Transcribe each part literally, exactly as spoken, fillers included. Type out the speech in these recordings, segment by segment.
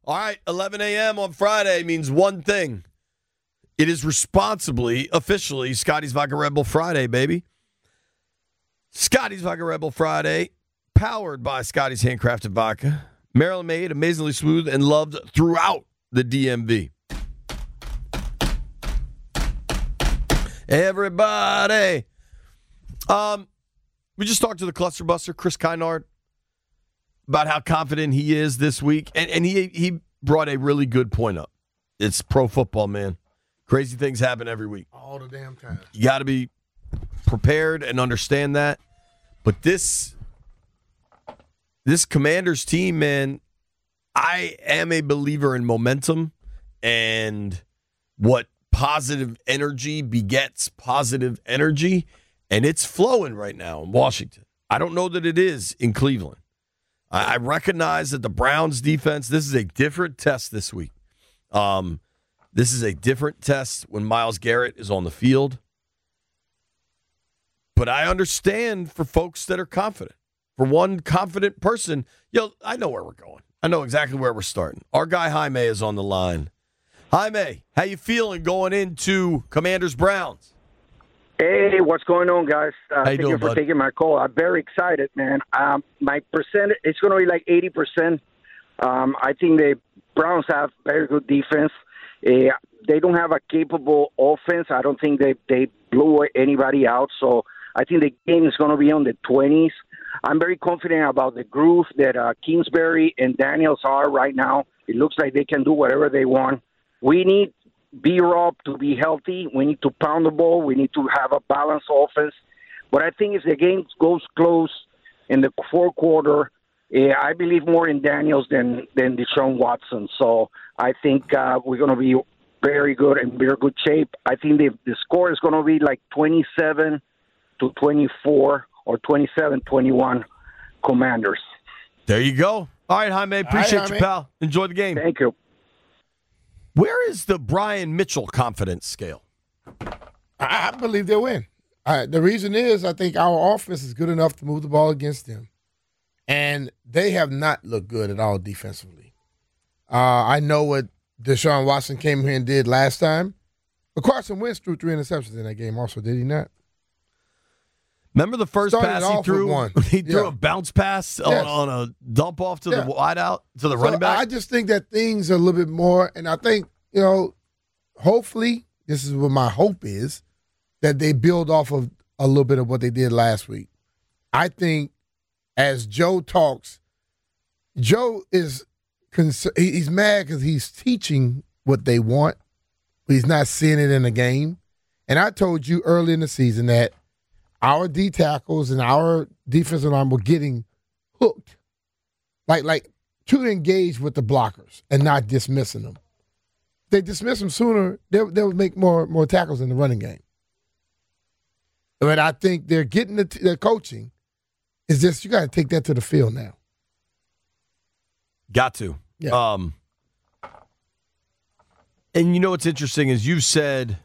All right, eleven a.m. on Friday means one thing. It is responsibly, officially, Scotty's Vodka Red Bull Friday, baby. Scotty's Vodka Red Bull Friday, powered by Scotty's Handcrafted Vodka. Maryland made, amazingly smooth, and loved throughout the D M V. Everybody. Um, we just talked to the cluster buster, Chris Kynard, about how confident he is this week. And, and he he brought a really good point up. It's pro football, man. Crazy things happen every week. All the damn time. You got to be prepared and understand that. But this, this Commanders team, man, I am a believer in momentum and what positive energy begets positive energy. And it's flowing right now in Washington. I don't know that it is in Cleveland. I recognize that the Browns defense, this is a different test this week. Um, this is a different test when Myles Garrett is on the field. But I understand for folks that are confident. For one confident person, yo, I know where we're going. I know exactly where we're starting. Our guy Jaime is on the line. Jaime, how you feeling going into Commanders-Browns? Hey, what's going on, guys? Uh, thank doing, you for bud? taking my call. I'm very excited, man. Um, my percent, it's going to be like eighty percent. Um, I think the Browns have very good defense. Uh, they don't have a capable offense. I don't think they, they blew anybody out. So I think the game is going to be on the twenties. I'm very confident about the groove that uh, Kingsbury and Daniels are right now. It looks like they can do whatever they want. We need B-Rob to be healthy. We need to pound the ball. We need to have a balanced offense. But I think if the game goes close in the fourth quarter, uh, I believe more in Daniels than, than Deshaun Watson. So I think uh, we're going to be very good and very good shape. I think the, the score is going to be like twenty-seven to twenty-four or twenty-seven twenty-one Commanders. There you go. All right, Jaime, appreciate right, you, Jaime. pal. Enjoy the game. Thank you. Where is the Brian Mitchell confidence scale? I, I believe they'll win. Uh, the reason is I think our offense is good enough to move the ball against them. And they have not looked good at all defensively. Uh, I know what Deshaun Watson came here and did last time. But Carson Wentz threw three interceptions in that game also, did he not? Remember the first Started pass he off with threw? one. He threw Yeah. a bounce pass Yes. on, on a dump off to Yeah. the wide out, to the So running back. I just think that things are a little bit more, and I think, you know, hopefully, this is what my hope is, that they build off of a little bit of what they did last week. I think as Joe talks, Joe is cons- he- he's mad because he's teaching what they want, but he's not seeing it in the game. And I told you early in the season that our D tackles and our defensive line were getting hooked, like like to engage with the blockers and not dismissing them. If they dismiss them sooner, they they would make more more tackles in the running game. But I think they're getting the, the coaching. Is just you got to take that to the field now. Got to. Yeah. Um, and you know what's interesting is you've said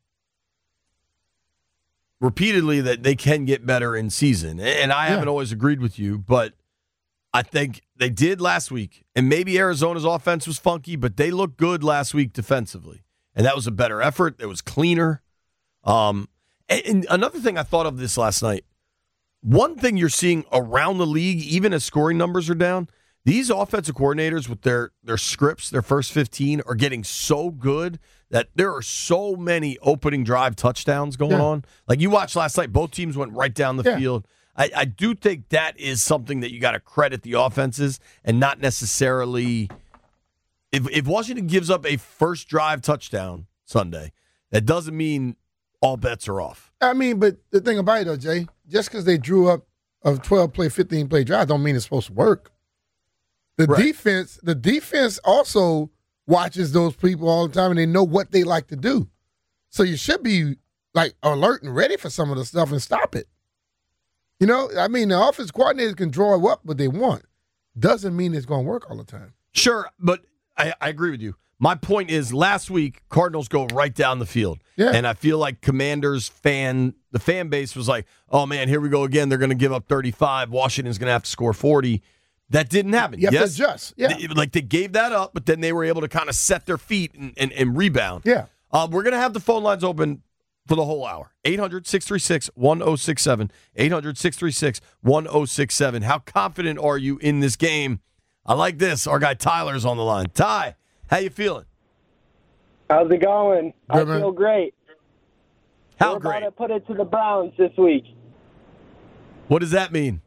repeatedly that they can get better in season. And I Yeah. haven't always agreed with you, but I think they did last week. And maybe Arizona's offense was funky, but they looked good last week defensively. And that was a better effort. It was cleaner. Um, and, and another thing I thought of this last night, one thing you're seeing around the league, even as scoring numbers are down, these offensive coordinators with their, their scripts, their first fifteen, are getting so good that there are so many opening drive touchdowns going Yeah. on. Like you watched last night, both teams went right down the Yeah. field. I, I do think that is something that you got to credit the offenses and not necessarily if, – if Washington gives up a first drive touchdown Sunday, that doesn't mean all bets are off. I mean, but the thing about it, though, Jay, just because they drew up a twelve-play, fifteen-play drive don't mean it's supposed to work. The Right. defense, the defense also watches those people all the time, and they know what they like to do. So you should be like alert and ready for some of the stuff and stop it. You know, I mean, the offense coordinators can draw up what they want. Doesn't mean it's going to work all the time. Sure, but I, I agree with you. My point is last week, Cardinals go right down the field. Yeah. And I feel like Commanders fan, the fan base was like, oh, man, here we go again. They're going to give up thirty-five. Washington's going to have to score forty. That didn't happen. You have yes, to adjust. Yeah. They- like they gave that up, but then they were able to kind of set their feet and, and, and rebound. Yeah. Uh, we're going to have the phone lines open for the whole hour. eight hundred, six three six, one oh six seven. eight hundred, six three six, one oh six seven. How confident are you in this game? I like this. Our guy Tyler's on the line. Ty, how you feeling? How's it going? Good, I man. feel great. How We're great? about to put it to the Browns this week. What does that mean?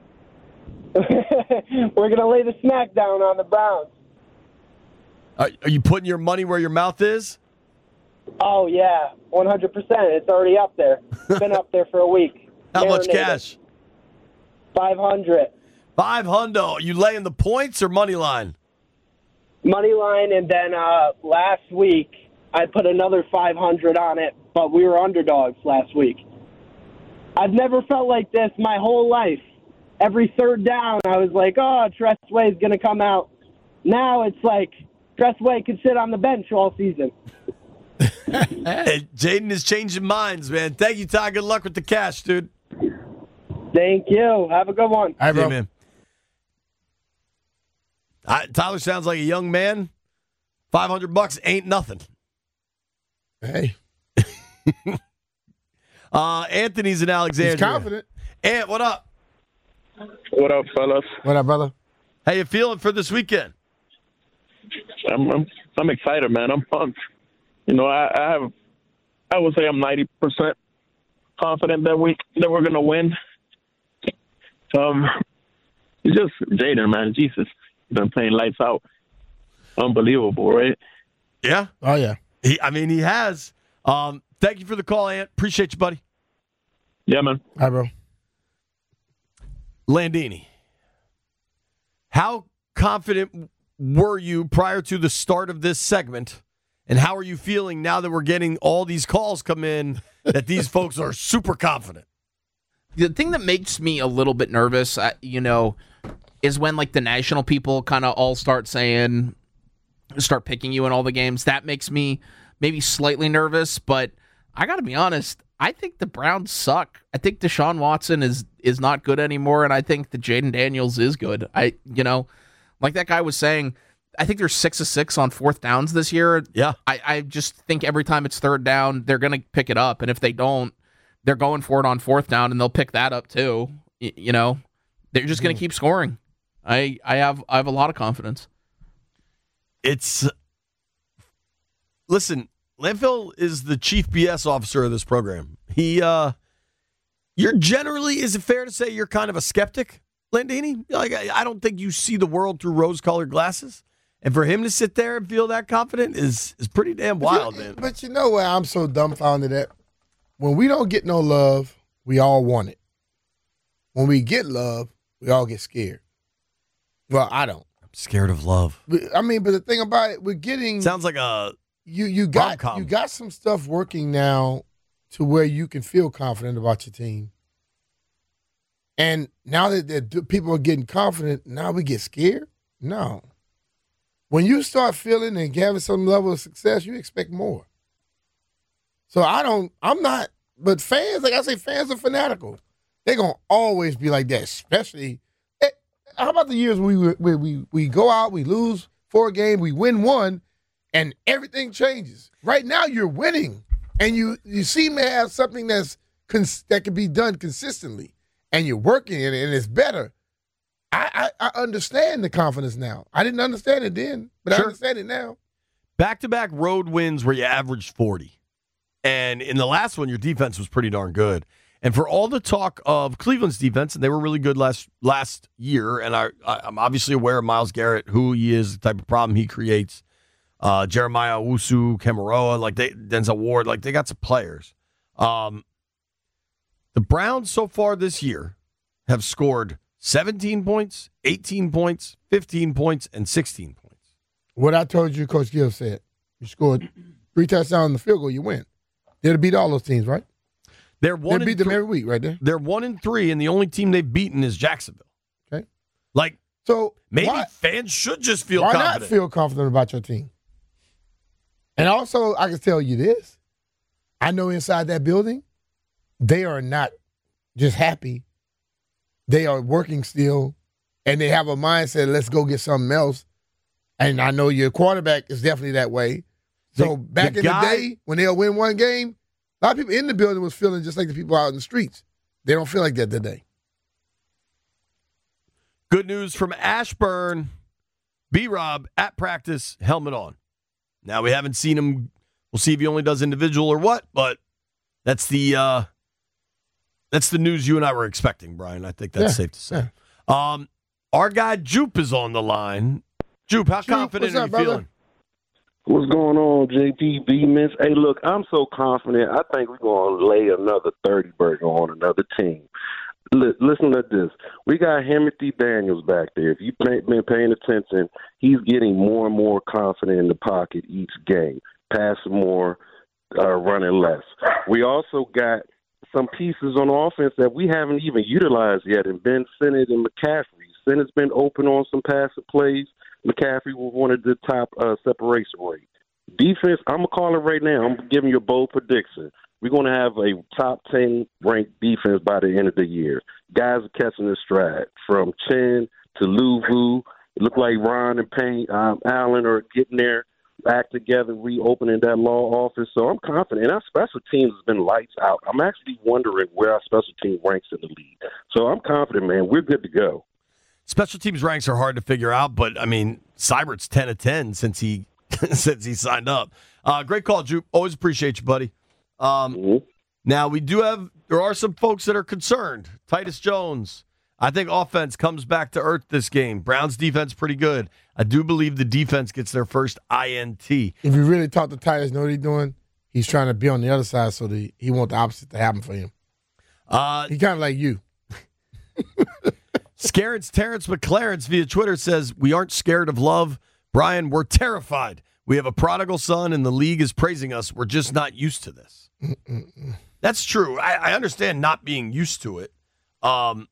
We're going to lay the smack down on the Browns. Are, are you putting your money where your mouth is? Oh, yeah, one hundred percent. It's already up there. It's been up there for a week. How much Marinated. cash? five hundred. Five hundo. You laying the points or money line? Money line, and then uh, last week I put another five hundred on it, but we were underdogs last week. I've never felt like this my whole life. Every third down, I was like, oh, Tressway's going to come out. Now it's like Tressway could sit on the bench all season. Hey, Jaden is changing minds, man. Thank you, Ty. Good luck with the cash, dude. Thank you. Have a good one. All right, See you, bro. man. I, Tyler sounds like a young man. five hundred bucks ain't nothing. Hey, Uh, Anthony's in Alexandria. he's confident. Ant, what up? What up, fellas? What up, brother? How you feeling for this weekend? I'm I'm, I'm excited, man. I'm pumped. You know, I, I have I would say I'm ninety percent confident that we that we're gonna win. Um, it's just Jaden, man. Jesus, he's been playing lights out. Unbelievable, right? Yeah. Oh, yeah. He, I mean, he has. Um, thank you for the call, Ant. Appreciate you, buddy. Yeah, man. All right, bro. Landini, how confident were you prior to the start of this segment? And how are you feeling now that we're getting all these calls come in that these folks are super confident? The thing that makes me a little bit nervous, uh, you know, is when like the national people kind of all start saying, start picking you in all the games. That makes me maybe slightly nervous, but I got to be honest. I think the Browns suck. I think Deshaun Watson is is not good anymore, and I think that Jaden Daniels is good. I, you know, like that guy was saying, I think they're six of six on fourth downs this year. Yeah. I, I just think every time it's third down, they're going to pick it up, and if they don't, they're going for it on fourth down, and they'll pick that up too. Y- you know, they're just going to keep scoring. I I have I have a lot of confidence. It's listen, Landfill is the chief B S officer of this program. He, uh, you're generally, is it fair to say you're kind of a skeptic, Landini? Like, I, I don't think you see the world through rose-colored glasses. And for him to sit there and feel that confident is is pretty damn wild, man. But you know where I'm so dumbfounded at? When we don't get no love, we all want it. When we get love, we all get scared. Well, I don't. I'm scared of love. But, I mean, but the thing about it, we're getting Sounds like a you you got rom-com. you got some stuff working now to where you can feel confident about your team. And now that, that people are getting confident, now we get scared? No. When you start feeling and having some level of success, you expect more. So I don't, I'm not, but fans, like I say, fans are fanatical. They're going to always be like that, especially, eh, how about the years we, we, we, we go out, we lose four games, we win one, and everything changes. Right now you're winning, and you, you seem to have something that's cons- that can be done consistently, and you're working it, and it's better. I, I, I understand the confidence now. I didn't understand it then, but I Sure. understand it now. back-to-back road wins where you averaged forty. And in the last one, your defense was pretty darn good. And for all the talk of Cleveland's defense, and they were really good last last year, and I, I, I'm obviously aware of Myles Garrett, who he is, the type of problem he creates. Uh, Jeremiah Owusu, Kamaroa, like they, Denzel Ward, like they got some players. Um, the Browns so far this year have scored seventeen points, eighteen points, fifteen points, and sixteen points. What I told you, Coach Gill said. You scored three touchdowns in the field goal, you win. They'll beat all those teams, right? They're They one. beat and them three, every week, right there. they're one and three, and the only team they've beaten is Jacksonville. Okay. Like So maybe why, fans should just feel why confident. not feel confident about your team? And also, I can tell you this. I know inside that building, they are not just happy. They are working still and they have a mindset, let's go get something else. And I know your quarterback is definitely that way. So The- back the in guy- the day, when they'll win one game, a lot of people in the building was feeling just like the people out in the streets. They don't feel like that today. Good news from Ashburn. B-Rob at practice, helmet on. Now, we haven't seen him. We'll see if he only does individual or what, but that's the uh, that's the news you and I were expecting, Brian. I think that's Yeah, safe to say. Um, our guy Jupe is on the line. Jupe, how Jupe, confident what's are up, you brother? feeling? What's going on, J P, B-Miss? Hey, look, I'm so confident. I think we're going to lay another thirty burger on another team. L- listen to this. We got Timothy Daniels back there. If you've pay- been paying attention, he's getting more and more confident in the pocket each game, passing more, uh, running less. We also got some pieces on offense that we haven't even utilized yet, and Ben Sinnott and McCaffrey. Sinnott's been open on some passing plays. McCaffrey was one of the top uh, separation rate. Defense, I'm going to call it right now. I'm giving you a bold prediction. We're going to have a top ten ranked defense by the end of the year. Guys are catching their stride. From Chen to Luvu, it looked like Ron and Payne, um, Allen are getting their act together, reopening that law office. So I'm confident. And our special teams has been lights out. I'm actually wondering where our special team ranks in the league. So I'm confident, man. We're good to go. Special teams ranks are hard to figure out, but, I mean, Seibert's ten of ten since he since he signed up. Uh, great call, Jupe. Always appreciate you, buddy. Um, Mm-hmm. Now, we do have – there are some folks that are concerned. Titus Jones, I think offense comes back to earth this game. Browns defense pretty good. I do believe the defense gets their first I N T. If you really talk to Titus, know what he's doing? He's trying to be on the other side so that he want the opposite to happen for him. Uh, He kind of like you. Scarence Terrence McClarence via Twitter says, we aren't scared of love. Brian, we're terrified. We have a prodigal son, and the league is praising us. We're just not used to this. That's true. I, I understand not being used to it. Um,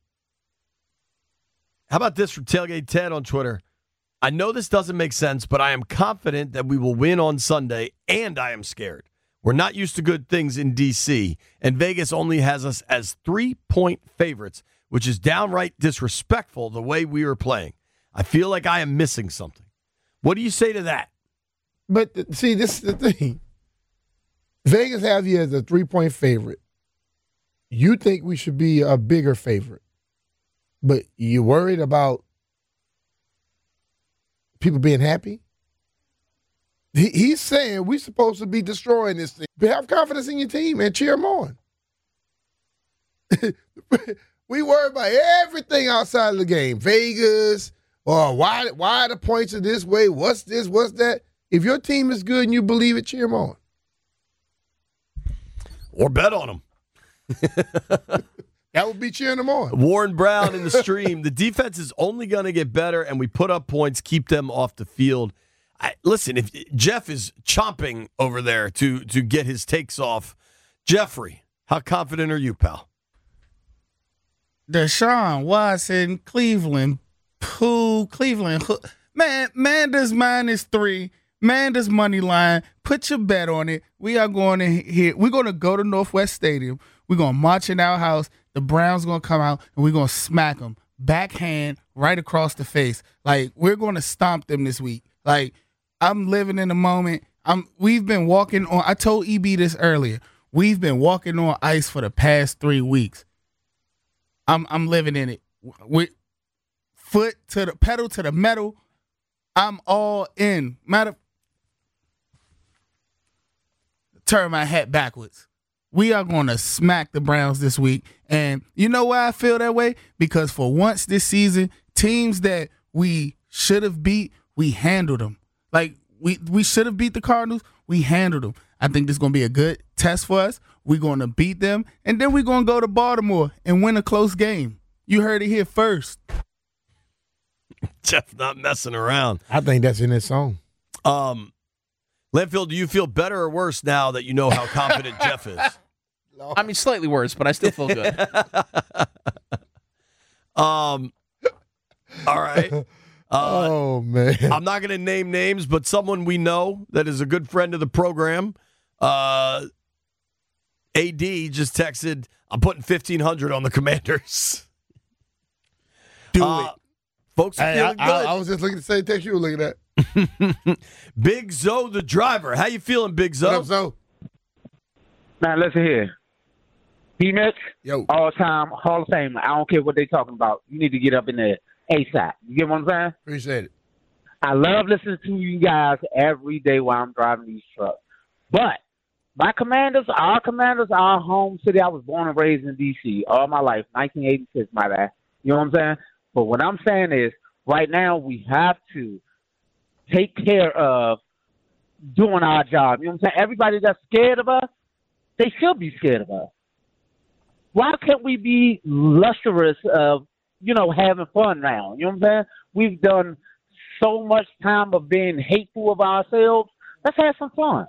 how about this from Tailgate Ted on Twitter? I know this doesn't make sense, but I am confident that we will win on Sunday, and I am scared. We're not used to good things in D C, and Vegas only has us as three-point favorites, which is downright disrespectful the way we are playing. I feel like I am missing something. What do you say to that? But th- see, this is the thing. Vegas has you as a three-point favorite. You think we should be a bigger favorite, but you worried about people being happy? He, he's saying we're supposed to be destroying this thing. But have confidence in your team and cheer them on. We worry about everything outside of the game. Vegas, or why, why the points are this way, what's this, what's that. If your team is good and you believe it, cheer them on. Or bet on them. That would be cheering them on. Warren Brown in the stream. The defense is only going to get better, and we put up points, keep them off the field. I, listen, if Jeff is chomping over there to to get his takes off, Jeffrey, how confident are you, pal? Deshaun Watson, Cleveland, Pooh, Cleveland. Man, Manders minus three. Manders money line. Put your bet on it. We are going to here. We're going to go to Northwest Stadium. We're going to march in our house. The Browns going to come out, and we're going to smack them. Backhand right across the face. Like, we're going to stomp them this week. Like, I'm living in the moment. I'm. We've been walking on. I told E B this earlier. We've been walking on ice for the past three weeks. I'm I'm living in it. With foot to the pedal to the metal. I'm all in. Matter. Turn my hat backwards. We are going to smack the Browns this week. And you know why I feel that way? Because for once this season, teams that we should have beat, we handled them. Like, we, we should have beat the Cardinals, we handled them. I think this is going to be a good test for us. We're going to beat them, and then we're going to go to Baltimore and win a close game. You heard it here first. Jeff not messing around. I think that's in his song. Um, Landfill, do you feel better or worse now that you know how confident Jeff is? I mean, slightly worse, but I still feel good. um, all right. Uh, oh, man. I'm not going to name names, but someone we know that is a good friend of the program, uh, A D just texted, I'm putting fifteen hundred on the Commanders. Do uh, it. Folks are Hey, feeling I, good. I, I was just looking at the same text you were looking at. Big Zoe, the driver. How you feeling, Big Zoe? What up, Zoe? Now listen here. P-Mitch, Yo. all-time Hall of Fame. I don't care what they talking about. You need to get up in there ASAP. You get what I'm saying? Appreciate it. I love listening to you guys every day while I'm driving these trucks. But my Commanders, our Commanders, our home city. I was born and raised in D C all my life, nineteen eighty-six, my bad. You know what I'm saying? But what I'm saying is, right now we have to take care of doing our job. You know what I'm saying? Everybody that's scared of us, they should be scared of us. Why can't we be lustrous of, you know, having fun now? You know what I'm saying? We've done so much time of being hateful of ourselves. Let's have some fun.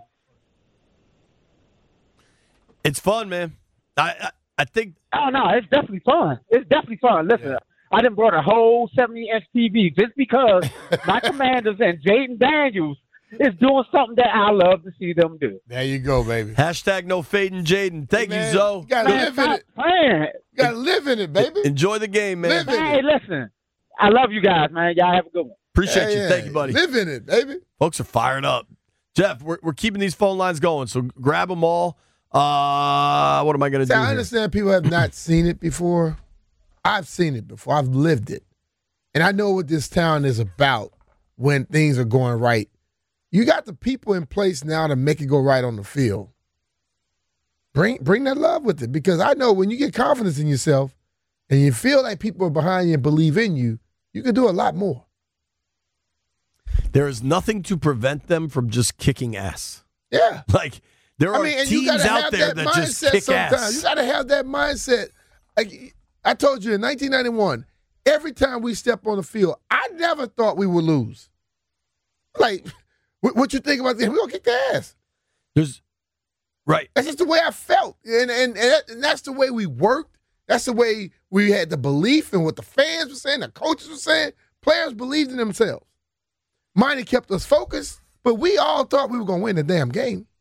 It's fun, man. I I, I think. Oh, no, it's definitely fun. It's definitely fun. Listen, yeah. I done brought a whole seventy-inch T V just because my Commanders and Jaden Daniels is doing something that I love to see them do. There you go, baby. Hashtag no fading Jaden. Thank hey, man, you, Zoe. You gotta Man, live in it. Man. You gotta live in it, baby. Enjoy the game, man. Live in Hey, it. listen, I love you guys, man. Y'all have a good one. Appreciate Yeah, you. yeah. Thank you, buddy. Live in it, baby. Folks are fired up. Jeff, we're, we're keeping these phone lines going, so grab them all. Uh, what am I going to See, do I here? understand people have not seen it before. I've seen it before. I've lived it. And I know what this town is about when things are going right. You got the people in place now to make it go right on the field. Bring bring that love with it, because I know when you get confidence in yourself and you feel like people are behind you and believe in you, you can do a lot more. There is nothing to prevent them from just kicking ass. Yeah. Like, there are I mean, and you teams gotta out have there that, that, just mindset kick sometimes. ass. You got to have that mindset. Like I told you in nineteen ninety-one, every time we step on the field, I never thought we would lose. Like, what, what you think about this? We're going to kick their ass. There's right. That's just the way I felt. And, and, and, that, and that's the way we worked. That's the way we had the belief in what the fans were saying, the coaches were saying. Players believed in themselves. Miney kept us focused, but we all thought we were going to win the damn game.